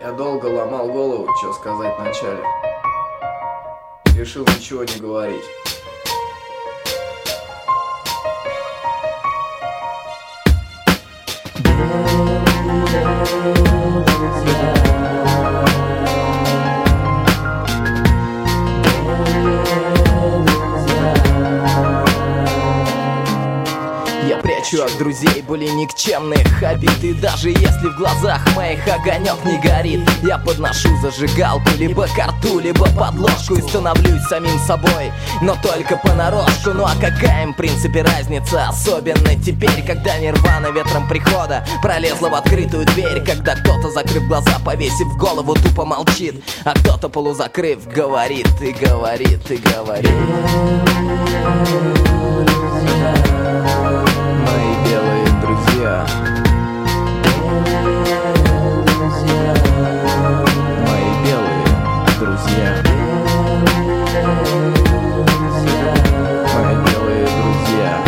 Я долго ломал голову, что сказать вначале. Решил ничего не говорить. Я прячу от друзей более никчемных обид. И даже если в глазах моих огонек не горит, я подношу зажигалку либо ко рту, либо под ложку и становлюсь самим собой, но только понарошку. Ну а какая им в принципе разница? Особенно теперь, когда нирвана ветром прихода пролезла в открытую дверь. Когда кто-то, закрыв глаза, повесив голову, тупо молчит, а кто-то, полузакрыв, говорит и говорит и говорит. Мои белые друзья. Мои белые друзья. Мои белые друзья.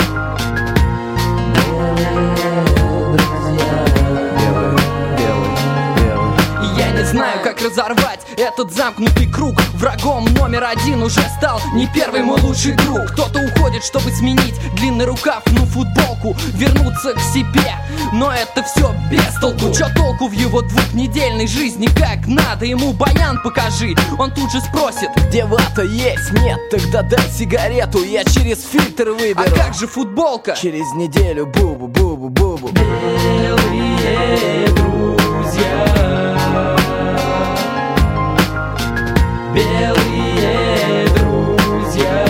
Белый, белый, белый. И я не знаю, как разорвать этот замкнутый круг. Врагом номер один уже стал не первый мой лучший друг. Кто-то уходит, чтобы сменить длинный рукав, ну футболку, вернуться к себе. Но это все без толку. Чё толку в его двухнедельной жизни? Как надо ему баян покажи. Он тут же спросит: где вата есть? Нет, тогда дай сигарету, я через фильтр выберу. А как же футболка? Через неделю бубу-бубу-бубу. Белые друзья, белые друзья.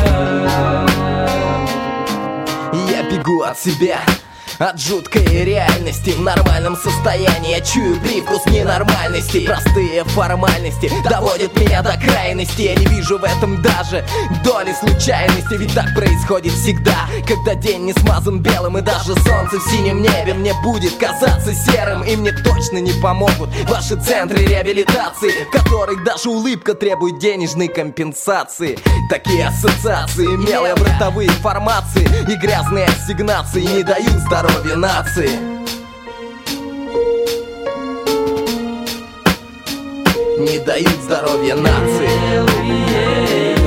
Я бегу от себя, от жуткой реальности. В нормальном состоянии я чую привкус ненормальности. Простые формальности доводят меня до крайности. Я не вижу в этом даже доли случайности. Ведь так происходит всегда, когда день не смазан белым. И даже солнце в синем небе мне будет казаться серым. И мне точно не помогут ваши центры реабилитации, в которых даже улыбка требует денежной компенсации. Такие ассоциации, мелые бортовые формации и грязные ассигнации не дают здоровья нации. Не дают здоровья нации.